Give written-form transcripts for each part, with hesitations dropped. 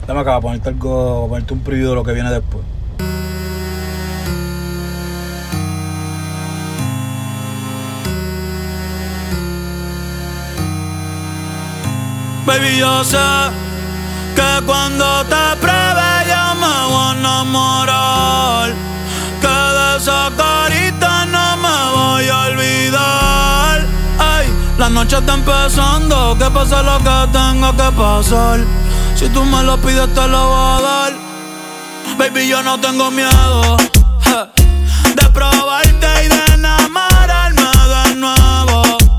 Dame acá, ponerte algo, ponerte un preview de lo que viene después. Baby, yo sé que cuando te pruebe yo me voy a enamorar, que de esa carita no me voy a olvidar. Ay, la noche está empezando, que pase lo que tenga que pasar. Si tú me lo pides te lo voy a dar. Baby, yo no tengo miedo de probarte y de enamorarme de nuevo.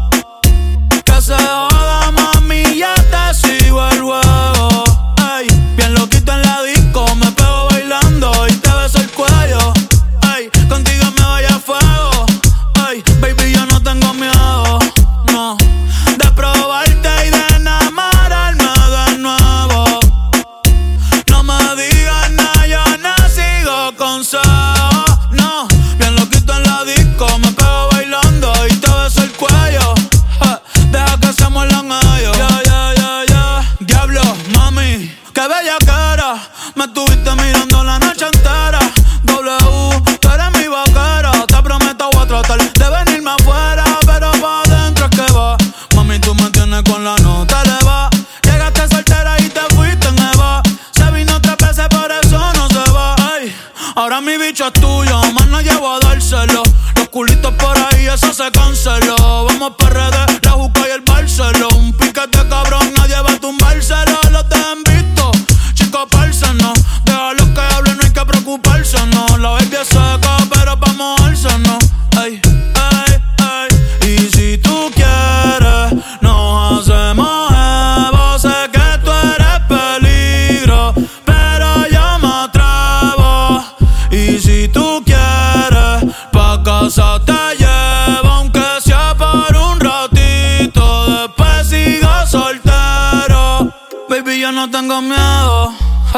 Que se joda, mami, ya te sigo el juego. Ay, bien loquito en la disco, me pego bailando y te beso el cuello. Ay, contigo me voy a fuego. Ay, baby, yo no tengo miedo, no, de probarte y de enamorarme de nuevo. No me digas nada, yo no sigo consejos, no. Bien loquito en la disco, me pego bailando y te beso el cuello. Deja que se muerdan ellos. Diablo, mami, qué bella cara. Me estuviste mirando la noche entera. W, tú eres mi vaquera. Te prometo voy a tratar de venirme afuera, pero pa' adentro es que va. Mami, tú me tienes con la nota eleva. Llegaste soltera y te fuiste en Eva. Se vino 3 veces, por eso no se va. Ay, ahora mi bicho es tuyo, más no llevo a dárselo. Los culitos por ahí, eso se canceló. Vamos pa' RD, la Juca y el Barceló. Un piquete cabrón, nadie va a tumbárselo. Los dejan visto, chicos, no. Déjalo que hablen, no hay que preocuparse, no. La baby es seca, pero pa' mojarse, no. Ay, ay, ay. Y si tú quieres, nos hacemos evo. Sé que tú eres peligro, pero yo me atrevo. Y si tú quieres, pa' casa te llevo, aunque sea por un ratito. Después sigo soltero. Baby, yo no tengo miedo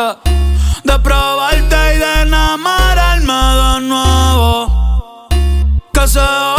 de probarte y de enamorarme de nuevo. Que se